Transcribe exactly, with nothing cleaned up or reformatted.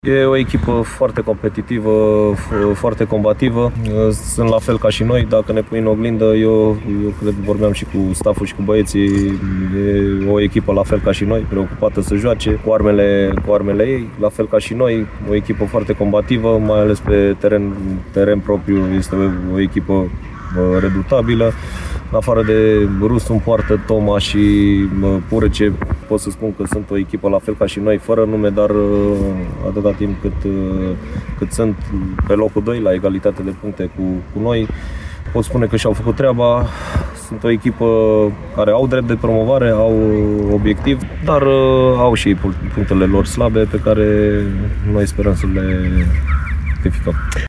E o echipă foarte competitivă, foarte combativă. Sunt la fel ca și noi. Dacă ne pui în oglindă, eu, eu cred, vorbeam și cu stafful și cu băieții, e o echipă la fel ca și noi, preocupată să joace, cu armele, cu armele ei, la fel ca și noi. O echipă foarte combativă, mai ales pe teren, teren propriu, este o, o echipă redutabilă. În afară de Rusu, Poartă, Toma și Purece, pot să spun că sunt o echipă la fel ca și noi, fără nume, dar atâta timp cât, cât sunt pe locul doi, la egalitate de puncte cu, cu noi, pot spune că și-au făcut treaba. Sunt o echipă care au drept de promovare, au obiectiv, dar au și punctele lor slabe pe care noi sperăm să le rectificăm.